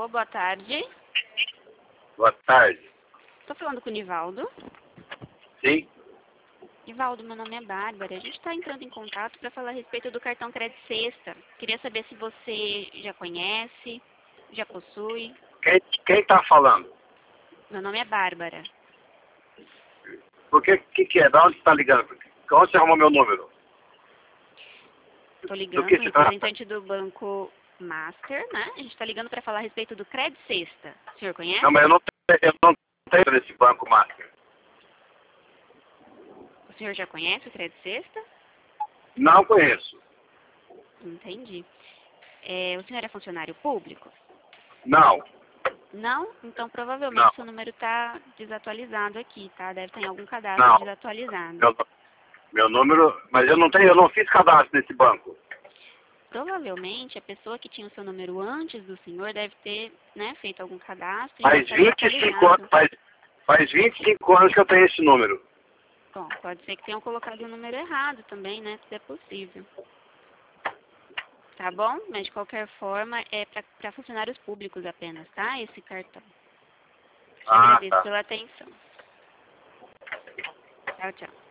Alô, boa tarde. Boa tarde. Estou falando com o Nivaldo. Sim? Nivaldo, meu nome é Bárbara. A gente está entrando em contato para falar a respeito do cartão Crédito Sexta. Queria saber se você já conhece, já possui. Quem tá falando? Meu nome é Bárbara. Por que é? Da onde você tá ligando? Onde você arrumou meu número? Estou Do ligando, que se trata? representante do Banco Master, né? A gente está ligando para falar a respeito do Crédito Sexta. O senhor conhece? Não, mas eu não tenho desse banco Master. O senhor já conhece o Crédito Sexta? Não conheço. Entendi. O senhor é funcionário público? Não, Não? Então provavelmente não, seu número está desatualizado aqui, tá? Deve estar em algum cadastro não. desatualizado. Meu número, mas eu não fiz cadastro nesse banco. Provavelmente a pessoa que tinha o seu número antes do senhor deve ter, né, feito algum cadastro e já Faz está 25 anos, desatualizado. faz 25 anos que eu tenho esse número. Bom, pode ser que tenham colocado o número errado também, né? Tudo é possível. Tá bom? Mas de qualquer forma é para funcionários públicos apenas, tá? Esse cartão. Te Ah, agradeço tá. pela atenção. Tchau, tchau.